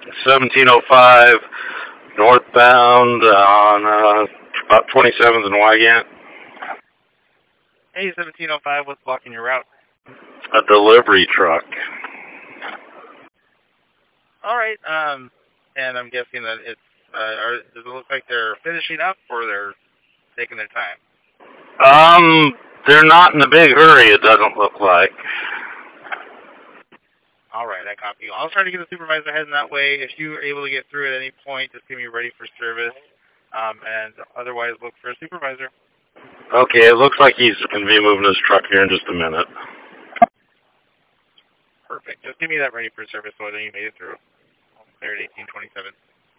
1705 northbound on about 27th and Wygant. Hey, 1705, what's blocking your route? A delivery truck. All right, and I'm guessing that it's, does it look like they're finishing up or they're taking their time? They're not in a big hurry, it doesn't look like. All right, I copy you. I'll try to get the supervisor heading that way. If you're able to get through at any point, just get me ready for service, and otherwise look for a supervisor. Okay, it looks like he's going to be moving his truck here in just a minute. Perfect. Just give me that ready for service so I know you made it through. There at 1827.